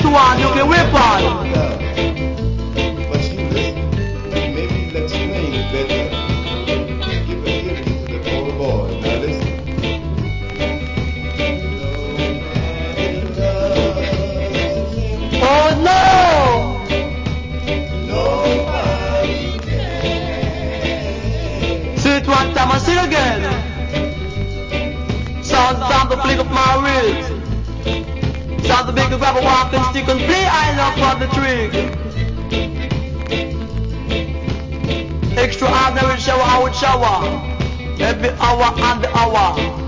to one nuclear weapon. But you listen, maybe you'll explain better. Give a hearing to the poor boy. Now listen. Oh no! Nobody can. Say it one time and sing again. Sounds the time to flick up my wrist. Sounds the big to grab a walking stick and play I love on the trig. Extraordinary shower, I would shower. Every hour and the hour.